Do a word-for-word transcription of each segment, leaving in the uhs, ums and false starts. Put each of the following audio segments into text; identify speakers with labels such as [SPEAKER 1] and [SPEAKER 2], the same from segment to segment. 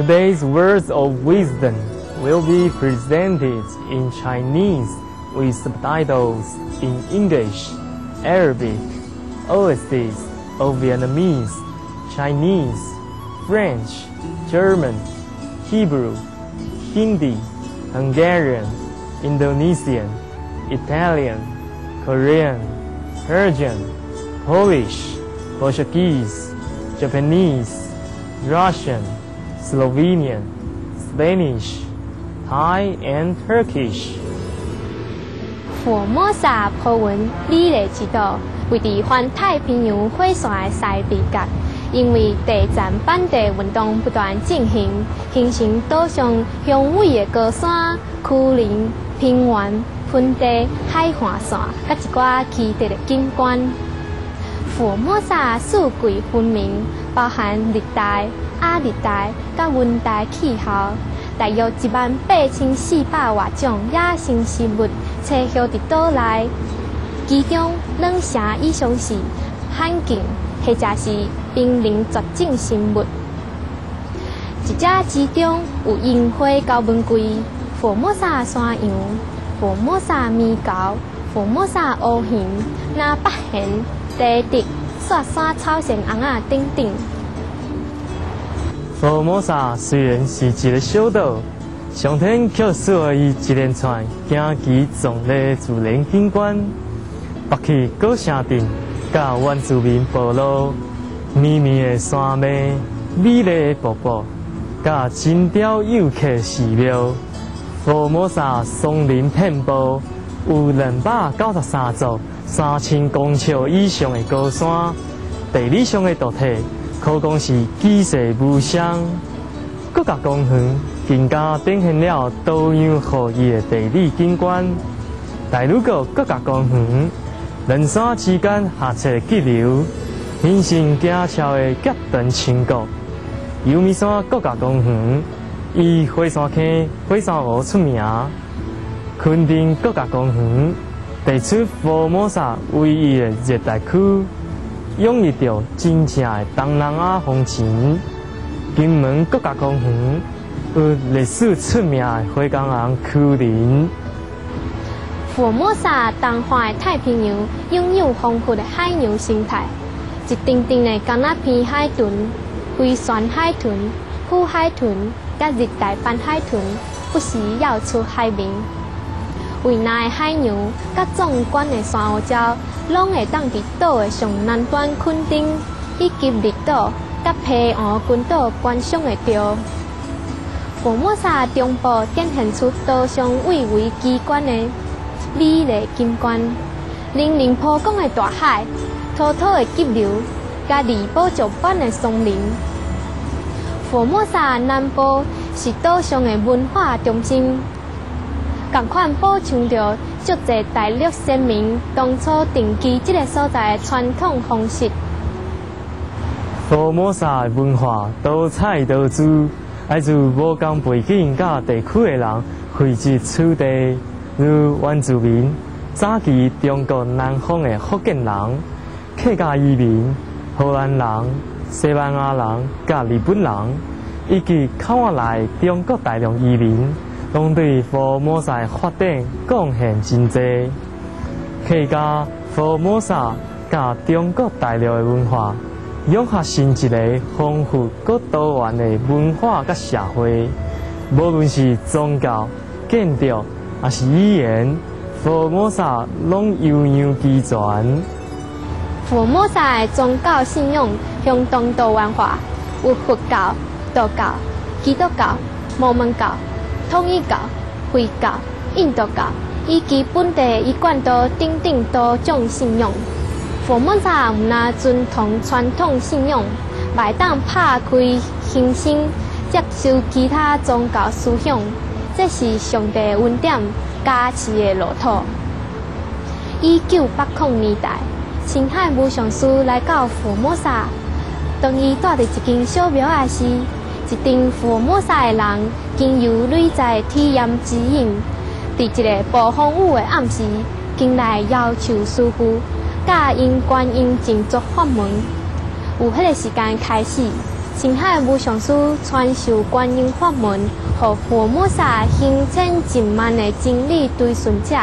[SPEAKER 1] Today's words of wisdom will be presented in Chinese with subtitles in English, Arabic, overseas of Vietnamese, Chinese, French, German, Hebrew, Hindi, Hungarian, Indonesian, Italian, Korean, Persian, Polish, Portuguese, Japanese, Russian, Slovenian, Spanish, Thai, and Turkish.
[SPEAKER 2] 佛摩萨葡文美丽之岛，位伫环太平洋火线的西北角。因为地站板地运动不断进行，形成岛上雄伟的高山、丘陵、平原、盆地、海岸线，甲一寡奇特的景观。佛摩萨四季分明，包含热带、亚热带、甲温带气候。大约一万八千四百外种野生生物栖息伫岛内，其中两成以上是罕见，或者是濒临绝种生物。一者之中有樱花高文龟、佛摩萨山羊、佛摩萨咪狗、佛摩萨乌熊、那北hen、地迪、雪山草绳红仔等等。
[SPEAKER 1] 佛摩萨虽然是一个小岛，上天却赐予伊一连串惊奇壮丽自然景观，北起高山顶，甲原住民部落，绵绵的山脉，美丽的瀑布，甲精雕幼刻的寺庙。佛摩萨松林遍布，有两百九十三座三千公尺以上的高山，地理上的独特。可讲是举世无双，国家公园更加展现了多样合意的地理景观。大鲁阁国家公园，两山之间下切激流，形成陡峭的结冻峡谷。阳明山国家公园以火山坑、火山湖出名。垦丁国家公园地处佛摩萨唯一的热带区。拥有着真正的东南亚风情。金门国家公园有历史出名的花岗岩丘陵。
[SPEAKER 2] 佛摩萨东岸的太平洋拥有丰富的海洋生态，一顶顶的甘那片海豚、飞旋海豚、虎海豚、甲热带斑海豚不时跃出海面。维那的海洋甲壮观的珊瑚礁，拢会当伫岛的上南端垦丁以及离岛甲皮湖群岛观赏会到。佛摩萨中部展现出岛上蔚为奇观的美丽景观，粼粼波光的大海、滔滔的急流，甲离岛石板的松林。佛摩萨南部是岛上的文化中心。同款保存着足侪大陆先民当初定居这个所在的传统方式。
[SPEAKER 1] 佛摩萨文化多彩多姿，来自无同背景甲地区的人汇集此地，如原住民、早期中国南方的福建人、客家移民、荷兰人、西班牙人甲日本人，以及口岸内中国大陆移民。拢对佛摩萨发展贡献真济，客家、佛摩萨甲中国大陆的文化融合成一个丰富佮多元的文化甲社会。无论是宗教、建筑，还是语言，佛摩萨拢悠扬齐全。
[SPEAKER 2] 佛摩萨的宗教信仰相当多元化，有佛教、道教、基督教、摩门教。统一教、回教、印度教以及本地一贯道等等多种信仰。佛摩萨毋但遵从传统信仰，嘛当拍开心心，接受其他宗教思想，这是上帝恩典加持的路途。一九八零年代，青海武上师来到佛摩萨，当伊住伫一间小庙仔时。一顶佛摩萨的人，经由内在体验指引，伫一个暴风雨的暗时，经来要求师傅，甲因观音静坐法门。由迄个时间开始， 青海无上师传授观音法门，和佛摩萨形成近万的真理对顺者。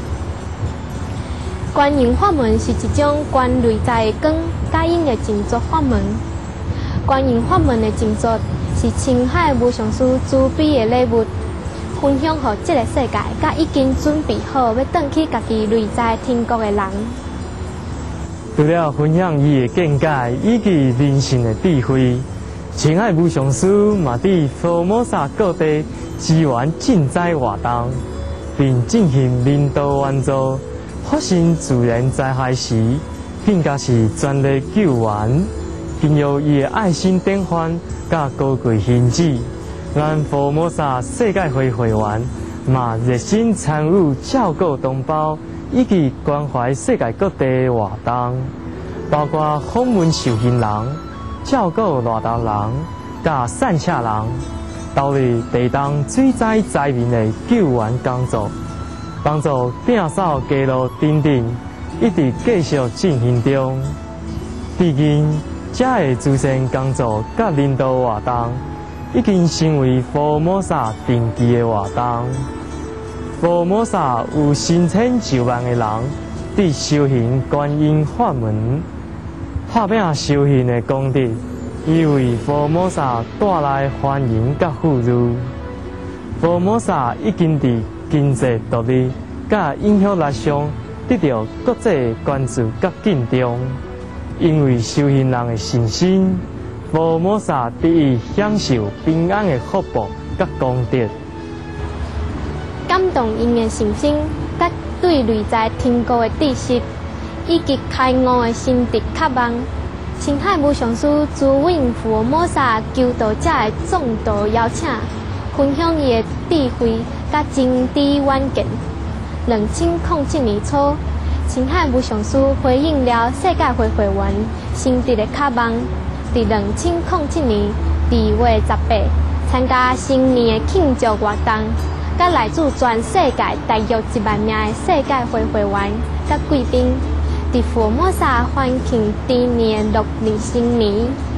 [SPEAKER 2] 观音法门是一种观内在光感应的静坐法门。观音法门的静坐是青海无上师慈悲的礼物，分享给这个世界，甲已经准备好要转去家己内在天国的人。
[SPEAKER 1] 除了分享伊的见解以及人生的智慧，青海无上师嘛伫佛摩萨各地支援赈灾活动，并进行人道援助。发生自然灾害时，更加是全力救援，并由伊的爱心典范甲高贵行迹，咱佛摩萨世界会会员嘛热心参与照顾同胞，以及关怀世界各地的活动，包括访问受刑人、照顾热岛人、甲善车人，投入地动水灾灾民的救援工作。帮助摒扫街路等等，一直继续进行中。至今，这个慈善工作甲人道活动已经成为佛摩萨定期的活动。佛摩萨有成千上万的人伫修行观音法门，拍拼修行的功德，以为佛摩萨带来欢迎甲富裕。佛摩萨已经伫经济独立，甲影响力上得到国际关注甲敬重。因为修行人的信心，佛摩萨得以享受平安的福报甲功德。
[SPEAKER 2] 感动因的信心，甲对内在天国的知识，以及开悟的心地渴望。青海无上师慈允佛摩萨求道者的众多邀请，分享伊的智慧甲真知远见。两千零七年初，青海无上师回应了世界会会员心地的渴望，伫两千零七年二月十八参加新年的庆祝活动，甲来自全世界大约一万名的世界会会员甲贵宾，伫佛摩萨欢庆猪年六年新年。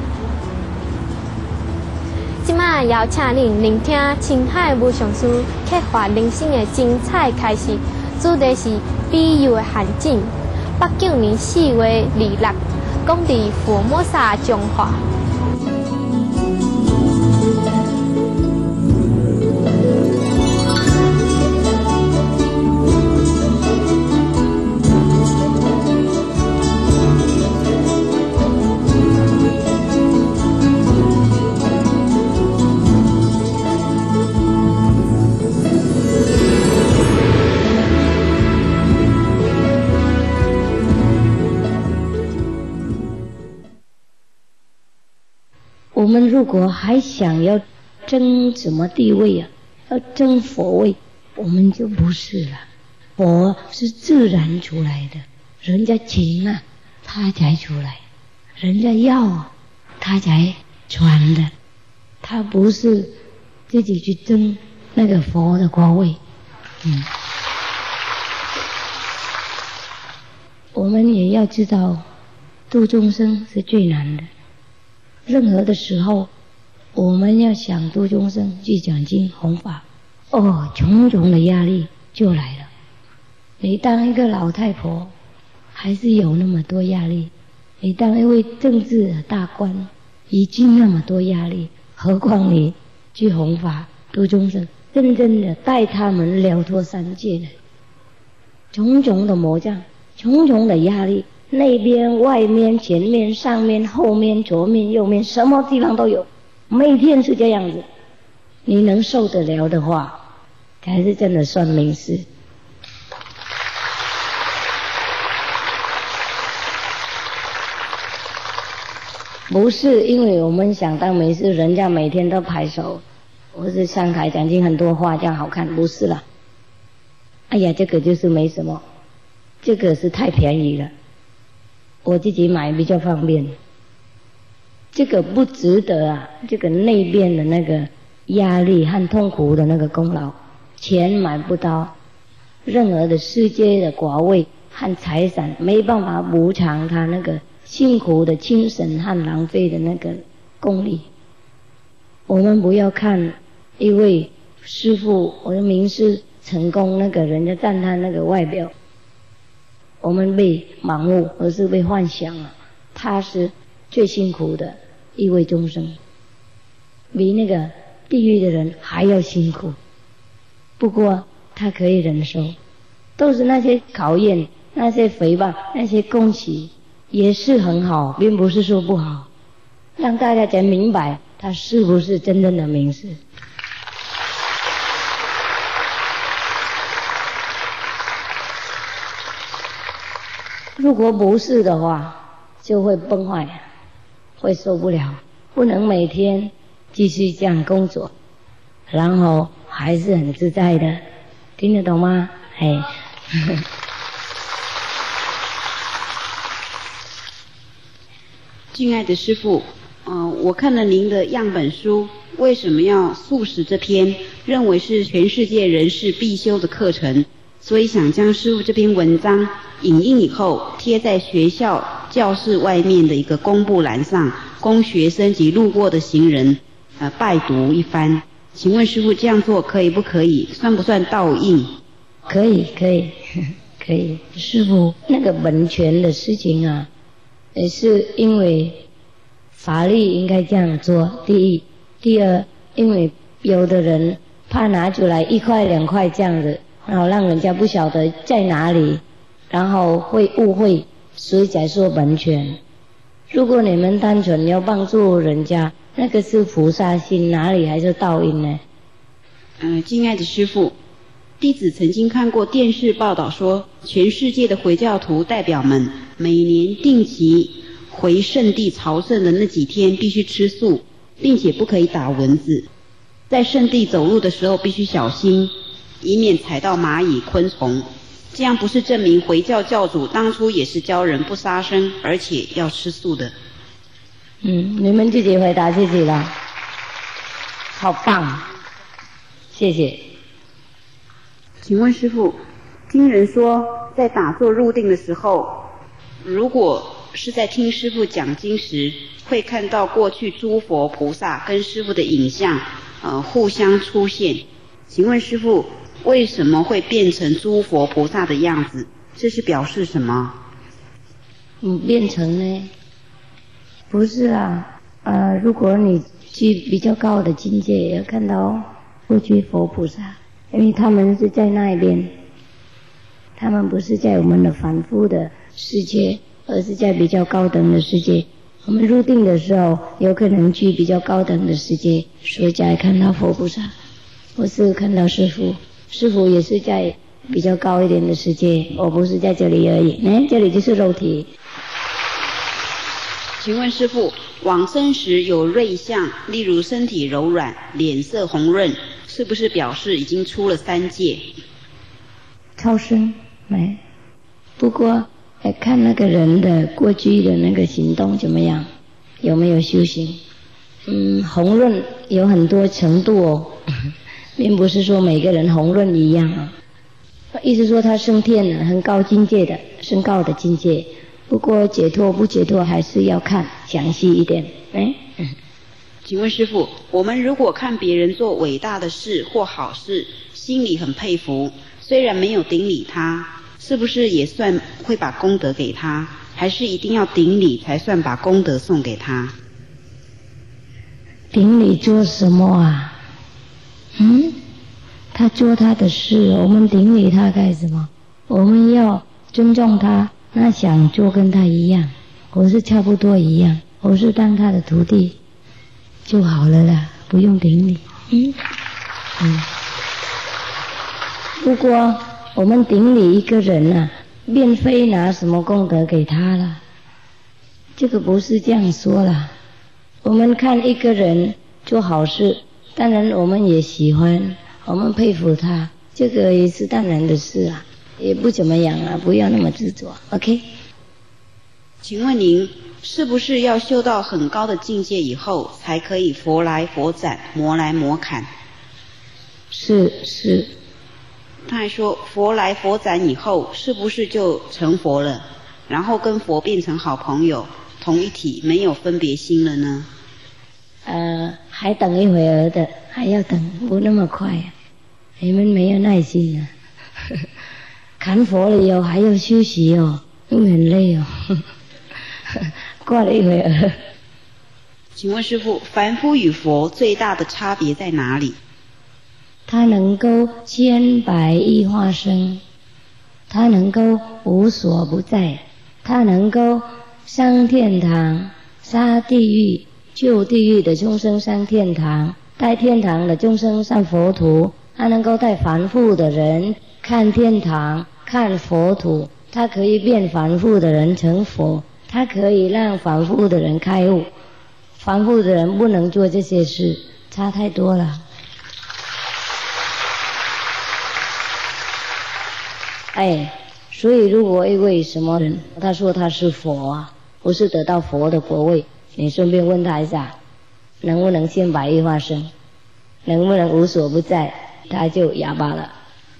[SPEAKER 2] 即马邀请您聆听青海无上师刻画人生的精彩开始，主题是比喻的陷阱。八九年四月二六，讲伫佛摩萨讲话。
[SPEAKER 3] 我们如果还想要争什么地位啊，要争佛位，我们就不是了。佛是自然出来的，人家请啊，他才出来；人家要啊，他才传的。他不是自己去争那个佛的国位。嗯，我们也要知道，度众生是最难的。任何的时候，我们要想度众生，去讲经弘法，哦，重重的压力就来了。你当一个老太婆，还是有那么多压力；你当一位政治的大官，已经那么多压力，何况你去弘法度众生，真正的带他们了脱三界的，重重的魔障，重重的压力。内边、外面、前面、上面、后面、左面、右面，什么地方都有，每天是这样子。你能受得了的话，才是真的算命事。不是因为我们想当没事，人家每天都拍手，或是上台讲经很多话，这样好看，不是啦。哎呀，这个就是没什么，这个是太便宜了。我自己买比较方便，这个不值得啊！这个内边的那个压力和痛苦的那个功劳，钱买不到，任何的世界的寡位和财产没办法补偿他那个辛苦的精神和浪费的那个功力。 我们不要看一位师父我的名师成功那个人家赞叹那个外表，我们被盲目而是被幻想了。他是最辛苦的一位众生，比那个地狱的人还要辛苦，不过他可以忍受，都是那些考验，那些诽谤，那些攻击也是很好，并不是说不好，让大家才明白他是不是真正的名师。如果不是的话，就会崩坏，会受不了，不能每天继续这样工作，然后还是很自在的，听得懂吗？哎。
[SPEAKER 4] 敬爱的师父，呃，我看了您的样本书，为什么要素食这篇，认为是全世界人士必修的课程，所以想将师父这篇文章影印以后贴在学校教室外面的一个公布栏上，供学生及路过的行人呃拜读一番。请问师父这样做可以不可以？算不算盗印？
[SPEAKER 3] 可以，可以，可以。师父那个本权的事情啊，也是因为法律应该这样做。第一，第二，因为有的人怕拿出来一块两块这样子，然后让人家不晓得在哪里，然后会误会，所以才说本权。如果你们单纯要帮助人家，那个是菩萨心，哪里还是盗印呢？
[SPEAKER 4] 嗯、呃，敬爱的师父，弟子曾经看过电视报道说，全世界的回教徒代表们每年定期回圣地朝圣的那几天必须吃素，并且不可以打蚊子，在圣地走路的时候必须小心，以免踩到蚂蚁昆虫。这样不是证明回教教主当初也是教人不杀生，而且要吃素的？
[SPEAKER 3] 嗯，你们自己回答自己了，好棒，谢谢。
[SPEAKER 4] 请问师父，听人说在打坐入定的时候，如果是在听师父讲经时，会看到过去诸佛菩萨跟师父的影像呃互相出现。请问师父，为什么会变成诸佛菩萨的样子？这是表示什么？
[SPEAKER 3] 嗯，变成呢？不是啊，呃，如果你去比较高的境界，也要看到过去佛菩萨，因为他们是在那边，他们不是在我们的凡夫的世界，而是在比较高等的世界。我们入定的时候，有可能去比较高等的世界，所以才看到佛菩萨。我是看到师父，师父也是在比较高一点的世界，我不是在这里而已。哎，这里就是肉体。
[SPEAKER 4] 请问师父，往生时有瑞相，例如身体柔软、脸色红润，是不是表示已经出了三界？
[SPEAKER 3] 超生没，不过看那个人的过去的那个行动怎么样，有没有修行。嗯，红润有很多程度哦，并不是说每个人红润一样啊。意思说他升天了，很高境界的，升高的境界。不过解脱不解脱还是要看详细一点。哎，
[SPEAKER 4] 请问师父，我们如果看别人做伟大的事或好事，心里很佩服，虽然没有顶礼他，是不是也算会把功德给他？还是一定要顶礼才算把功德送给他？
[SPEAKER 3] 顶礼做什么啊？嗯，他做他的事，我们顶礼他干什么？我们要尊重他，那想做跟他一样，我是差不多一样，我是当他的徒弟就好了啦，不用顶礼。嗯嗯。不过我们顶礼一个人啊，并非拿什么功德给他了，这个不是这样说啦。我们看一个人做好事，当然我们也喜欢，我们佩服他，这个也是当然的事啊，也不怎么样啊，不要那么执着。 OK。
[SPEAKER 4] 请问您是不是要修到很高的境界以后才可以佛来佛斩，魔来魔砍？
[SPEAKER 3] 是是。
[SPEAKER 4] 他还说佛来佛斩以后是不是就成佛了，然后跟佛变成好朋友，同一体，没有分别心了呢？
[SPEAKER 3] 呃， 还等一会儿的，还要等，不那么快啊！你们没有耐心啊！砍佛了以后还要休息哦，因为很累哦。过了一会儿，
[SPEAKER 4] 请问师父，凡夫与佛最大的差别在哪里？
[SPEAKER 3] 他能够千百亿化生，他能够无所不在，他能够上天堂、下地狱，救地狱的众生上天堂，带天堂的众生上佛土。他能够带凡夫的人看天堂、看佛土，他可以变凡夫的人成佛，他可以让凡夫的人开悟。凡夫的人不能做这些事，差太多了。哎，所以如果一位什么人，他说他是佛啊，不是得到佛的果位，你顺便问他一下，能不能千百亿化生，能不能无所不在，他就哑巴了。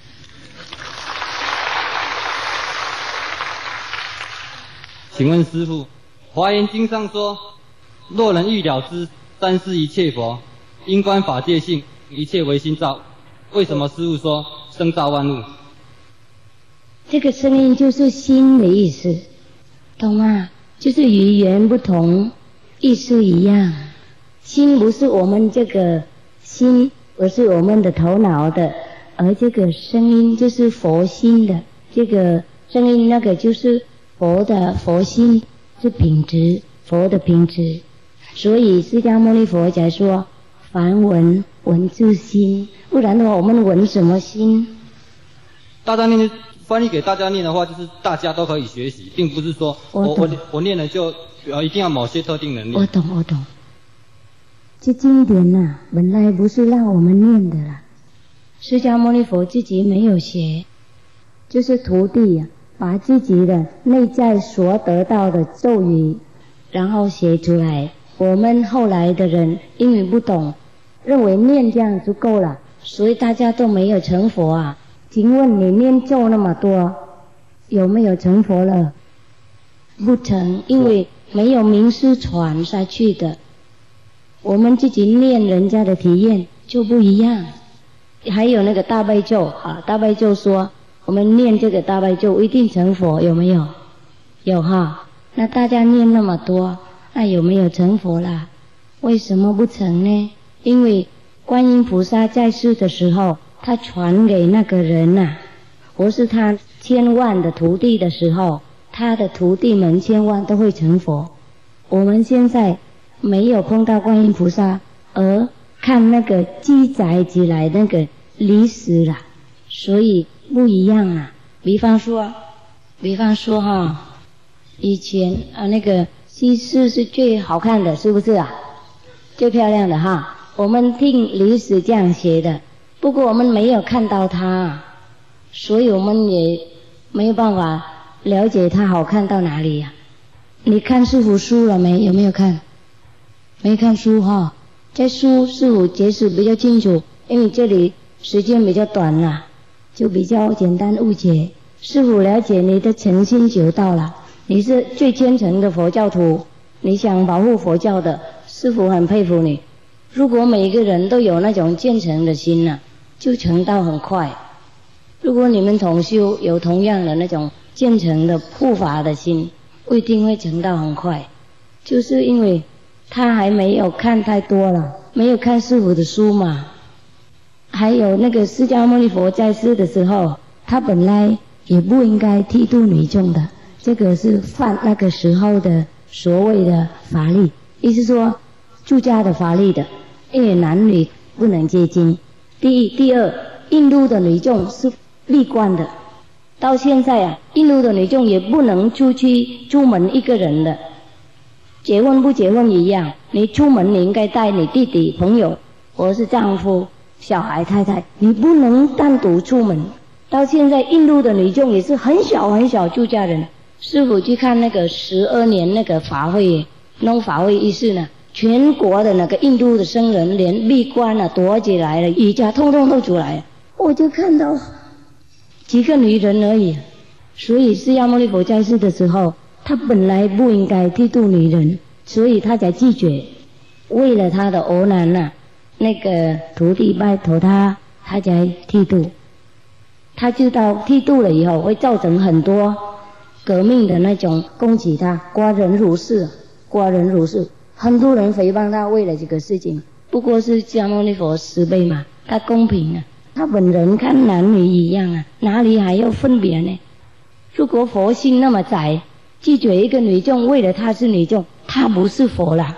[SPEAKER 5] 请问师父，《华严经》上说，若人欲了知三世一切佛，因观法界性，一切唯心造。为什么师父说生造万物？
[SPEAKER 3] 这个声音就是心的意思，懂吗？就是语言不同，意思一样。心不是我们这个心，不是我们的头脑的，而这个声音就是佛心的，这个声音那个就是佛的佛心，是品质，佛的品质。所以释迦牟尼佛才说凡闻闻自心，不然的话我们闻什么心？
[SPEAKER 5] 大家念翻译给大家念的话，就是大家都可以学习，并不是说我我 我, 我念了就一定要某些特定能力。
[SPEAKER 3] 我懂我懂。这经典呐、啊，本来不是让我们念的啦。释迦牟尼佛自己没有学，就是徒弟呀、啊，把自己的内在所得到的咒语，然后写出来。我们后来的人因为不懂，认为念这样就够了，所以大家都没有成佛啊。请问你念咒那么多，有没有成佛了？不成，因为没有名师传下去的。我们自己念人家的体验就不一样。还有那个大悲咒啊，大悲咒说我们念这个大悲咒一定成佛，有没有？有哈。那大家念那么多，那有没有成佛啦？为什么不成呢？因为观音菩萨在世的时候，他传给那个人呐、啊，不是他千万的徒弟的时候，他的徒弟们千万都会成佛。我们现在没有碰到观音菩萨，而看那个记载起来那个历史啦，所以不一样啊。比方说，比方说哈，以前啊那个西施是最好看的，是不是啊？最漂亮的哈。我们听历史这样写的。不过我们没有看到它，所以我们也没有办法了解它好看到哪里呀、啊？你看师父书了没？有没有看？没看书哈。这书师父解释比较清楚，因为这里时间比较短了，就比较简单误解。师父了解你的诚心求道了，你是最虔诚的佛教徒，你想保护佛教的，师父很佩服你。如果每个人都有那种虔诚的心呢、啊，就成道很快。如果你们同修有同样的那种虔诚的护法的心，不一定会成道很快。就是因为他还没有看太多了，没有看师父的书嘛。还有那个释迦牟尼佛在世的时候，他本来也不应该剃度女众的，这个是犯那个时候的所谓的法律，意思说出家的法律的，因为男女不能接近。第一，第二，印度的女众是闭关的，到现在啊，印度的女众也不能出去出门一个人的，结婚不结婚一样，你出门你应该带你弟弟、朋友，或是丈夫、小孩、太太，你不能单独出门。到现在，印度的女众也是很小很小出家人。师父去看那个十二年那个法会，弄法会仪式呢。全国的那个印度的僧人连闭关啊躲起来了，瑜伽通通都出来了，我就看到几个女人而已。所以释迦牟尼佛在世的时候，他本来不应该剃度女人，所以他才拒绝。 为了他的偶男呐、啊，那个徒弟拜托他，他才剃度。他知道剃度了以后会造成很多革命的那种攻击他，刮人如是，刮人如是，很多人诽谤他，为了这个事情。不过是释迦牟尼佛慈悲嘛，他公平啊，他本人看男女一样啊，哪里还要分别呢？如果佛心那么窄，拒绝一个女众，为了她是女众，她不是佛啦。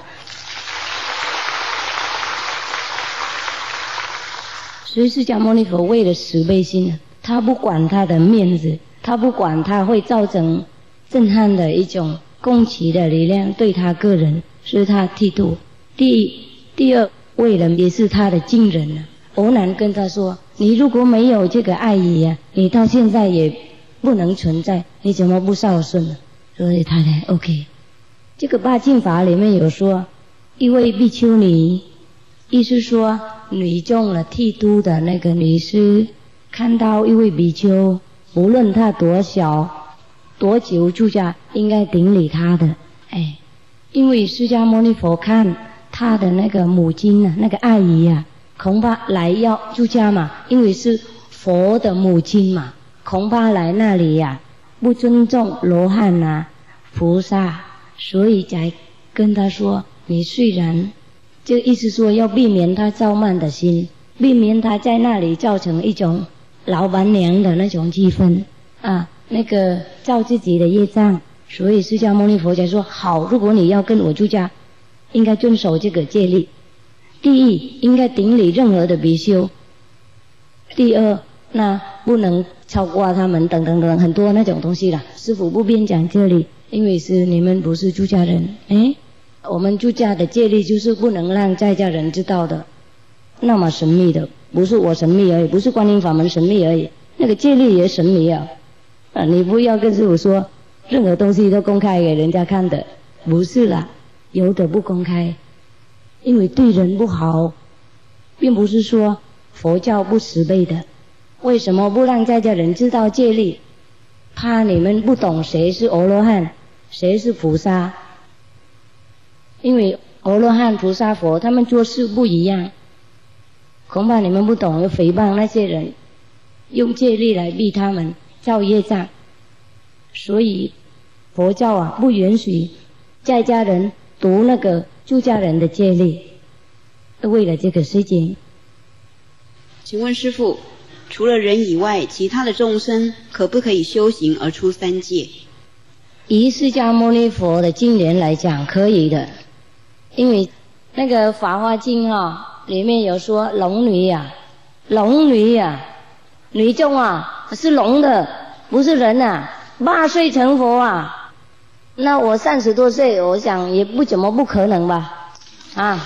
[SPEAKER 3] 所以释迦牟尼佛为了慈悲心，他不管他的面子，他不管他会造成震撼的一种攻击的力量对他个人，所以他剃度。第一第二，为人也是他的近人了。偶男跟他说，你如果没有这个爱意啊，你到现在也不能存在，你怎么不孝顺呢？所以他才 OK。 这个八敬法里面有说，一位比丘尼，意思说女众了剃度的那个女师，看到一位比丘，无论他多小多久出家，应该顶礼他的。哎，因为释迦牟尼佛看他的那个母亲啊，那个阿姨啊，恐怕来要出家嘛，因为是佛的母亲嘛，恐怕来那里呀、啊、不尊重罗汉啊菩萨，所以才跟他说，你虽然这个意思说要避免他造慢的心，避免他在那里造成一种老板娘的那种气氛啊，那个造自己的业障。所以释迦牟尼佛才说，好，如果你要跟我出家，应该遵守这个戒律。第一，应该顶礼任何的比丘。第二，那不能超过他们等等等很多那种东西啦。师父不便讲这里，因为是你们不是出家人。诶，我们出家的戒律就是不能让在家人知道的，那么神秘的，不是我神秘而已，不是观音法门神秘而已，那个戒律也神秘啊！啊，你不要跟师父说任何东西都公开给人家看的，不是啦，有的不公开，因为对人不好，并不是说佛教不慈悲的。为什么不让在家人知道戒律？怕你们不懂谁是阿罗汉，谁是菩萨。因为阿罗汉、菩萨、佛他们做事不一样，恐怕你们不懂，又诽谤那些人，用戒律来逼他们造业障。所以佛教啊不允许在家人读那个出家人的戒律，为了这个事情。
[SPEAKER 4] 请问师父，除了人以外，其他的众生可不可以修行而出三界？
[SPEAKER 3] 以释迦牟尼佛的经典来讲，可以的。因为那个《法华经》啊，里面有说龙女呀、啊，龙女呀、啊，女众啊是龙的，不是人啊。八岁成佛啊，那我三十多岁，我想也不怎么不可能吧，啊，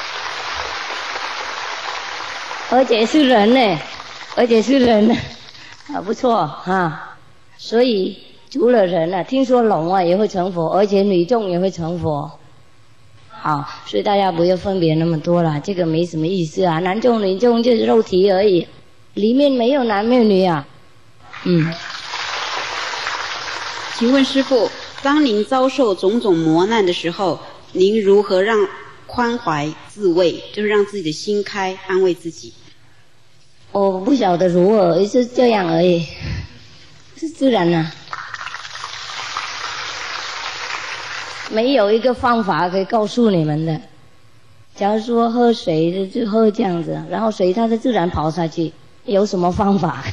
[SPEAKER 3] 而且是人呢，而且是人呢，啊，不错啊。所以除了人啊，听说龙啊也会成佛，而且女众也会成佛。好，所以大家不要分别那么多了，这个没什么意思啊。男众女众就是肉体而已，里面没有男没有女啊。嗯。
[SPEAKER 4] 请问师父，当您遭受种种磨难的时候，您如何让宽怀自慰，就是让自己的心开，安慰自己？
[SPEAKER 3] 我不晓得如何，也是这样而已，是自然啊。没有一个方法可以告诉你们的。假如说喝水就喝这样子，然后水它就自然跑下去，有什么方法？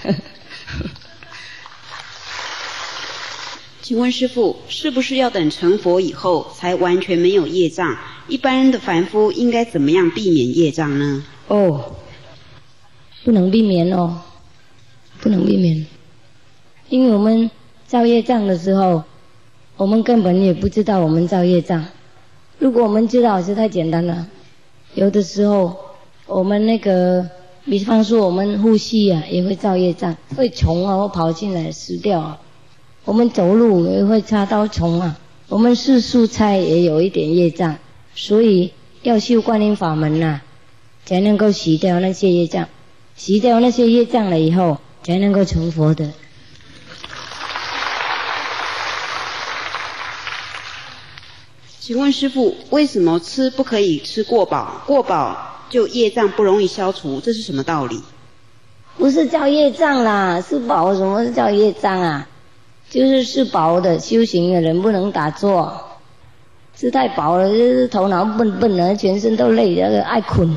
[SPEAKER 4] 请问师父，是不是要等成佛以后才完全没有业障？一般人的凡夫应该怎么样避免业障呢？
[SPEAKER 3] 哦，不能避免哦，不能避免，因为我们造业障的时候，我们根本也不知道我们造业障。如果我们知道是太简单了。有的时候我们那个，比方说我们呼吸啊也会造业障，会虫啊会跑进来死掉啊。我们走路也会插到虫啊，我们吃蔬菜也有一点业障，所以要修观音法门啊，才能够洗掉那些业障，洗掉那些业障了以后，才能够成佛的。
[SPEAKER 4] 请问师父，为什么吃不可以吃过饱？过饱就业障不容易消除，这是什么道理？
[SPEAKER 3] 不是叫业障啦，吃饱什么是叫业障啊？就是吃饱的修行的人不能打坐，吃太饱了就是头脑笨笨的，全身都累的，爱困。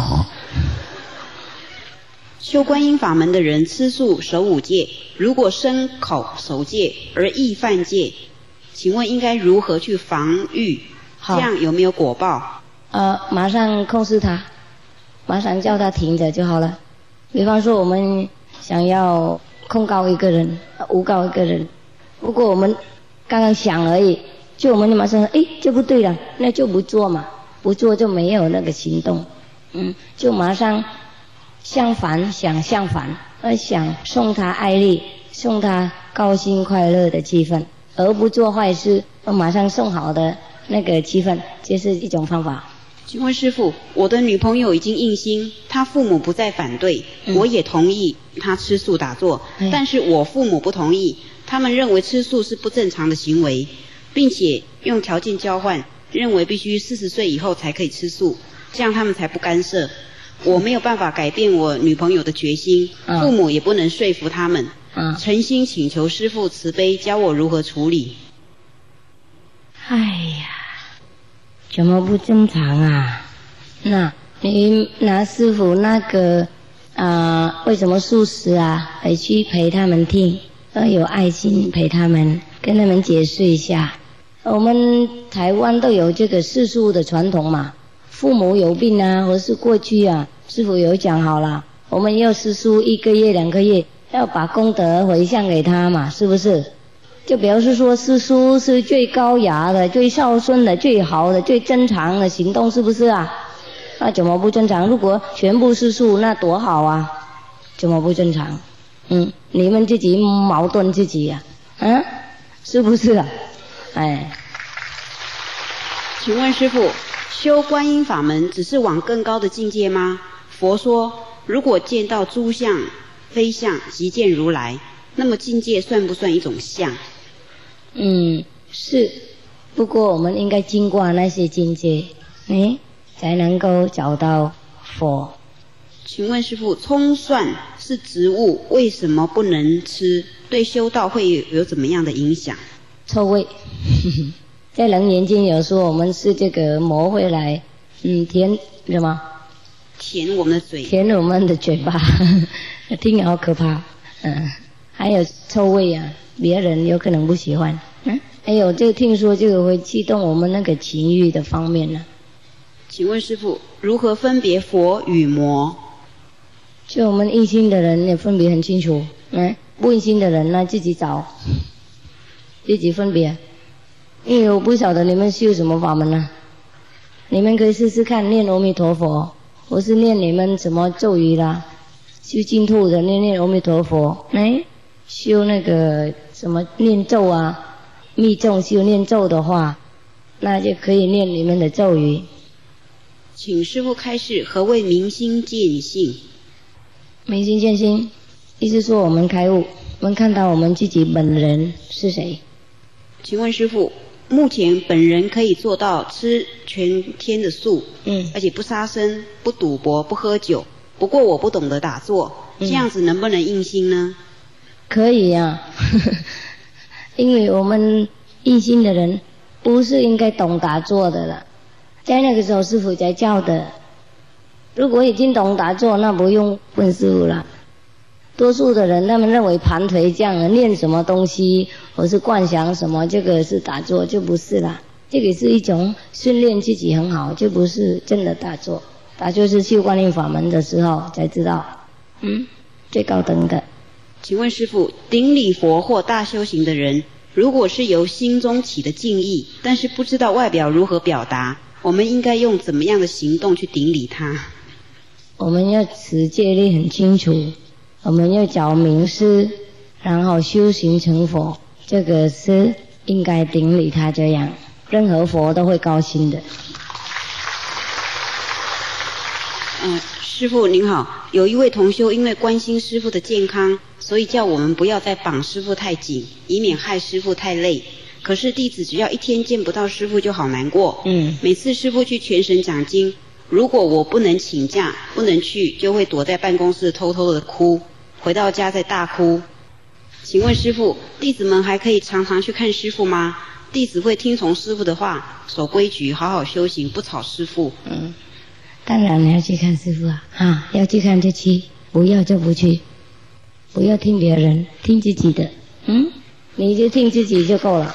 [SPEAKER 4] 修观音法门的人吃素守五戒，如果身口守戒而易犯戒，请问应该如何去防御？这样有没有果报？
[SPEAKER 3] 呃，马上控制他，马上叫他停着就好了。比方说我们想要控告一个人，诬告一个人，如果我们刚刚想而已，就我们就马上说，哎，这不对了，那就不做嘛，不做就没有那个行动，嗯，就马上相反想相反，而想送他爱力，送他高兴快乐的气氛，而不做坏事，而马上送好的那个气氛，这是一种方法。
[SPEAKER 4] 请问师父，我的女朋友已经硬心，她父母不再反对，嗯、我也同意她吃素打坐，哎、但是我父母不同意，他们认为吃素是不正常的行为，并且用条件交换，认为必须四十岁以后才可以吃素，这样他们才不干涉。我没有办法改变我女朋友的决心，嗯、父母也不能说服他们，嗯、诚心请求师父慈悲，教我如何处理。
[SPEAKER 3] 哎呀，怎么不正常啊？那你拿师父那个啊、呃，为什么素食啊，回去陪他们听，要有爱心陪他们，跟他们解释一下。我们台湾都有这个吃素的传统嘛，父母有病啊，或是过去啊，师父有讲好了，我们要吃素一个月两个月，要把功德回向给他嘛，是不是？就表示说吃素是最高雅的、最孝顺的、最好的、最正常的行动，是不是啊？那怎么不正常？如果全部吃素，那多好啊！怎么不正常？嗯，你们自己矛盾自己呀、啊，嗯，是不是啊？哎，
[SPEAKER 4] 请问师父，修观音法门只是往更高的境界吗？佛说，如果见到诸相、非相，即见如来，那么境界算不算一种相？
[SPEAKER 3] 嗯，是。不过我们应该经过那些境界，哎，才能够找到佛。
[SPEAKER 4] 请问师父，葱蒜是植物，为什么不能吃？对修道会有有怎么样的影响？
[SPEAKER 3] 臭味。在楞严经有说，我们是这个魔会来，嗯，甜什么？
[SPEAKER 4] 甜我们的嘴。
[SPEAKER 3] 甜我们的嘴巴，听好可怕。嗯，还有臭味啊，别人有可能不喜欢。嗯，还有这个听说这个会激动我们那个情欲的方面呢、啊。
[SPEAKER 4] 请问师父，如何分别佛与魔？
[SPEAKER 3] 就我们一心的人也分别很清楚，嗯，不一心的人呢自己找，自己分别。因为我不晓得你们修什么法门呢、啊，你们可以试试看念阿弥陀佛，或是念你们什么咒语啦，修净土的念念阿弥陀佛，哎，修那个什么念咒啊，密咒修念咒的话，那就可以念你们的咒语。
[SPEAKER 4] 请师父开示，何谓明心见性？
[SPEAKER 3] 明心见性，意思说我们开悟，我们看到我们自己本人是谁。
[SPEAKER 4] 请问师父，目前本人可以做到吃全天的素，嗯，而且不杀生、不赌博、不喝酒。不过我不懂得打坐，这样子能不能硬心呢？嗯、
[SPEAKER 3] 可以呀、啊，因为我们硬心的人不是应该懂打坐的了，在那个时候师父才教的。如果已经懂打坐，那不用问师父了。多数的人他们认为盘腿这样念什么东西或是观想什么，这个是打坐，就不是啦。这个是一种训练自己很好，就不是真的打坐。打坐是修观音法门的时候才知道，嗯，最高等的。
[SPEAKER 4] 请问师父，顶礼佛或大修行的人，如果是由心中起的敬意，但是不知道外表如何表达，我们应该用怎么样的行动去顶礼他？
[SPEAKER 3] 我们要持戒律很清楚，我们要找名师，然后修行成佛，这个是应该顶礼他，这样任何佛都会高兴的。
[SPEAKER 4] 嗯，师父您好，有一位同修因为关心师父的健康，所以叫我们不要再绑师父太紧，以免害师父太累。 可是弟子只要一天见不到师父就好难过。
[SPEAKER 3] 嗯，
[SPEAKER 4] 每次师父去全省讲经，如果我不能请假，不能去，就会躲在办公室偷偷的哭，回到家再大哭。请问师父，弟子们还可以常常去看师父吗？弟子会听从师父的话，守规矩，好好修行，不吵师父。
[SPEAKER 3] 嗯，当然你要去看师父啊，啊，要去看就去，不要就不去，不要听别人，听自己的。嗯，你就听自己就够了。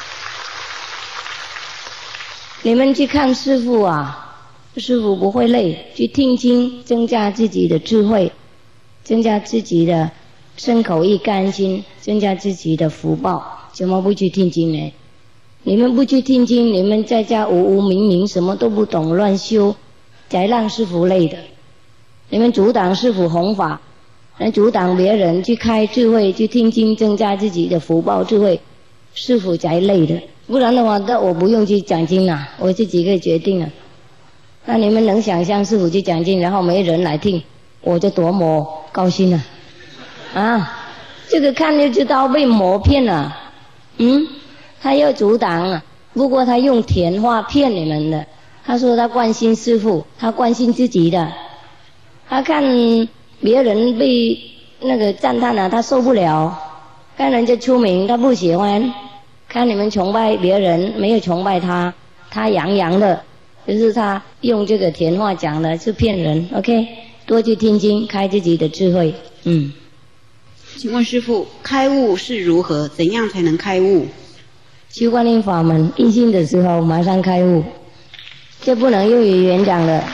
[SPEAKER 3] 你们去看师父啊，师父不会累，去听经，增加自己的智慧，增加自己的身口意甘心，增加自己的福报。怎么不去听经呢？你们不去听经，你们在家无无明明，什么都不懂，乱修，才让师父累的。你们阻挡师父弘法，来阻挡别人去开智慧，去听经，增加自己的福报智慧，师父才累的。不然的话，那我不用去讲经了，我自己可以决定了。那你们能想象师父去讲经，然后没人来听，我就多么高兴了啊！这个看就知道被魔骗了。嗯，他要阻挡啊，不过他用甜话骗你们的。他说他关心师父，他关心自己的。他看别人被那个赞叹啊，他受不了；看人家出名，他不喜欢；看你们崇拜别人，没有崇拜他，他洋洋的，就是他用这个甜话讲的，是骗人。OK， 多去听经，开自己的智慧。嗯。
[SPEAKER 4] 请问师父，开悟是如何？怎样才能开悟？
[SPEAKER 3] 修观音法门，一心的时候马上开悟，这不能用语言讲的。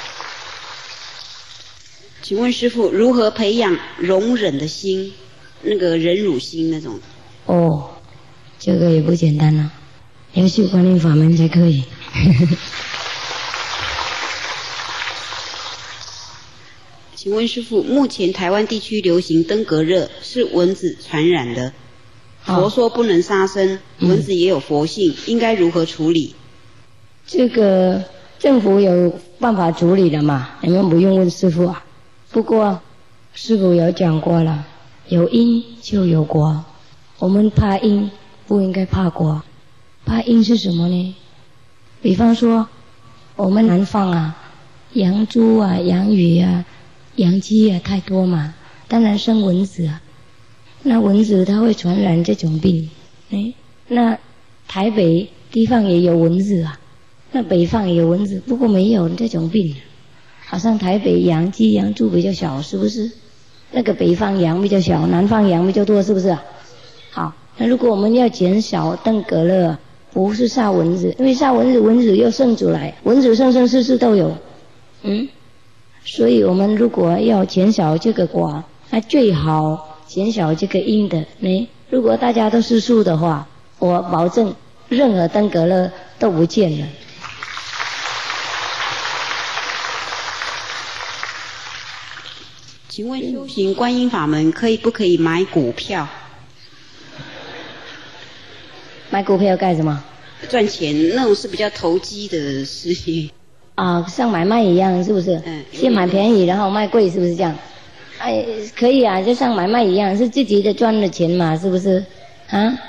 [SPEAKER 4] 请问师父，如何培养容忍的心，那个忍辱心那种？
[SPEAKER 3] 哦，这个也不简单了，要修观音法门才可以。
[SPEAKER 4] 请问师父，目前台湾地区流行登革热，是蚊子传染的。佛说不能杀生，蚊子也有佛性，嗯、应该如何处理？
[SPEAKER 3] 这个政府有办法处理的嘛？你们不用问师父啊。不过师父有讲过了，有因就有果。我们怕因，不应该怕果。怕因是什么呢？比方说，我们南方啊，养猪啊、养鱼啊、养鸡啊太多嘛，当然生蚊子啊。那蚊子它会传染这种病，哎，那台北地方也有蚊子啊，那北方也有蚊子，不过没有这种病。好像台北养鸡养猪比较小，是不是？那个北方养比较小，南方养比较多，是不是？好，那如果我们要减少登革热，不是杀蚊子，因为杀蚊子蚊子又生出来，蚊子生生世世都有，嗯，所以我们如果要减少这个果，那最好减少这个因的。呢，如果大家都吃素的话，我保证任何登革热都不见了。
[SPEAKER 4] 请问修行观音法门可以不可以买股票？
[SPEAKER 3] 买股票干什么？
[SPEAKER 4] 赚钱，那种是比较投机的事情。
[SPEAKER 3] 啊，像买卖一样，是不是？
[SPEAKER 4] 嗯。
[SPEAKER 3] 先买便宜，然后卖贵，是不是这样？哎，可以啊，就像买卖一样，是自己的赚的钱嘛，是不是？啊？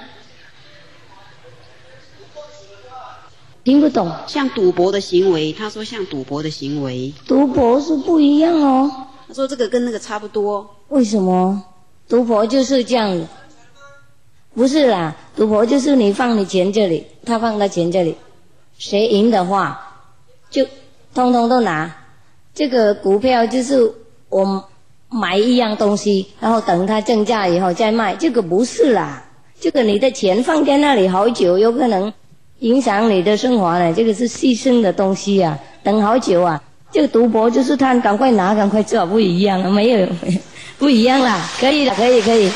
[SPEAKER 3] 听不懂。
[SPEAKER 4] 像赌博的行为，他说像赌博的行为。
[SPEAKER 3] 赌博是不一样哦。
[SPEAKER 4] 他说这个跟那个差不多。
[SPEAKER 3] 为什么？赌博就是这样子。不是啦，赌博就是你放你钱这里，他放他钱这里，谁赢的话，就通通都拿。这个股票就是我买一样东西，然后等它增价以后再卖，这个不是啦。这个你的钱放在那里好久，有可能影响你的生活呢。这个是牺牲的东西啊，等好久啊。这个赌博就是他赶快拿，赶快做，不一样，没有，不一样啦。可以了，可以，可以。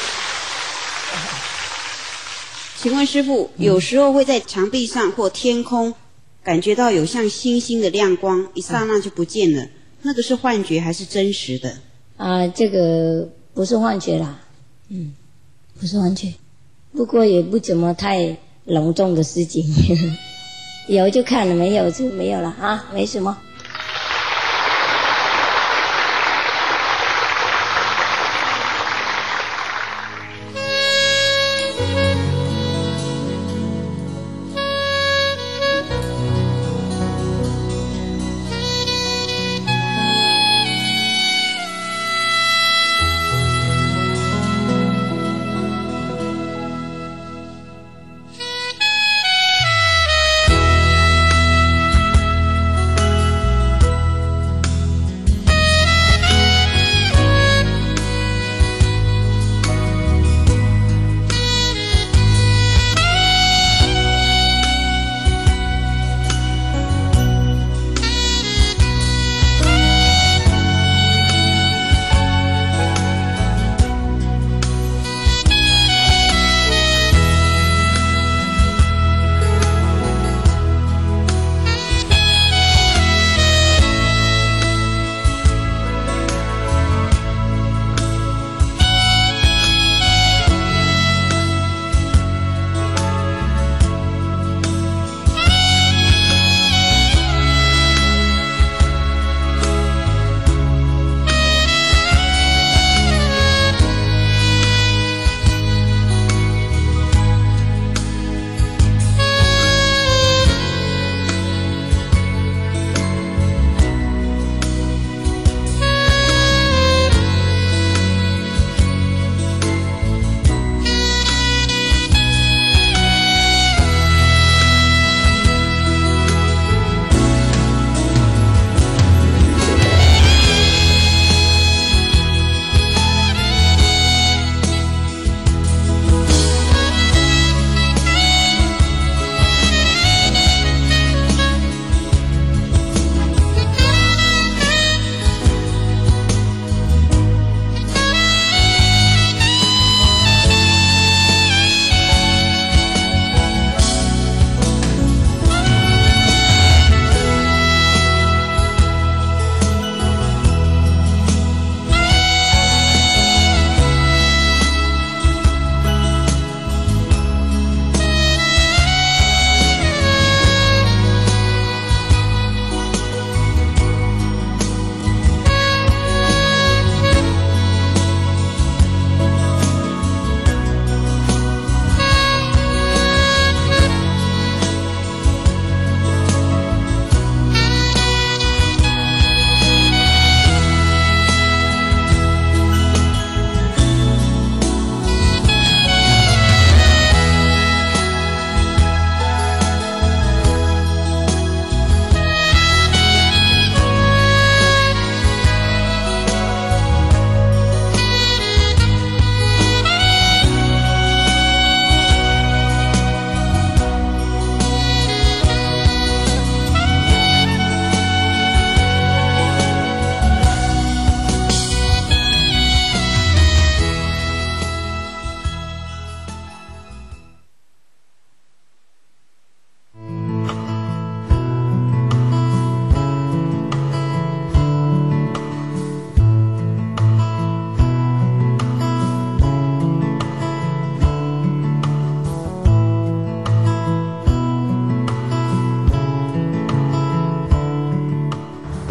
[SPEAKER 4] 请问师父，有时候会在墙壁上或天空感觉到有像星星的亮光，一刹那就不见了，那个是幻觉还是真实的？
[SPEAKER 3] 啊，这个不是幻觉啦，嗯，不是幻觉，不过也不怎么太隆重的事情，有就看了，没有就没有了啊，没什么。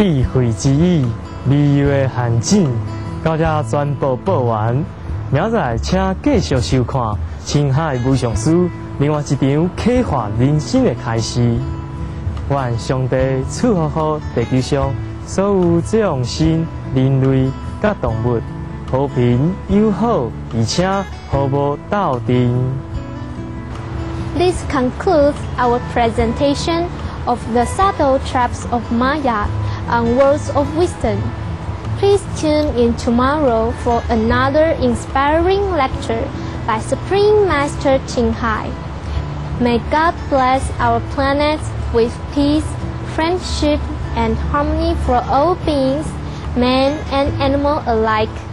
[SPEAKER 1] 智慧之语、美味陷阱，到这全部报完。明仔请继续收看《青海武上书》另外一场启发人生的开始。愿上帝赐福予地球上所有众生、人类甲动物和平友好，而且和睦斗阵。
[SPEAKER 2] This concludes our presentation of the subtle traps of Maya and words of wisdom. Please tune in tomorrow for another inspiring lecture by Supreme Master Ching Hai. May God bless our planet with peace, friendship, and harmony for all beings, man and animal alike.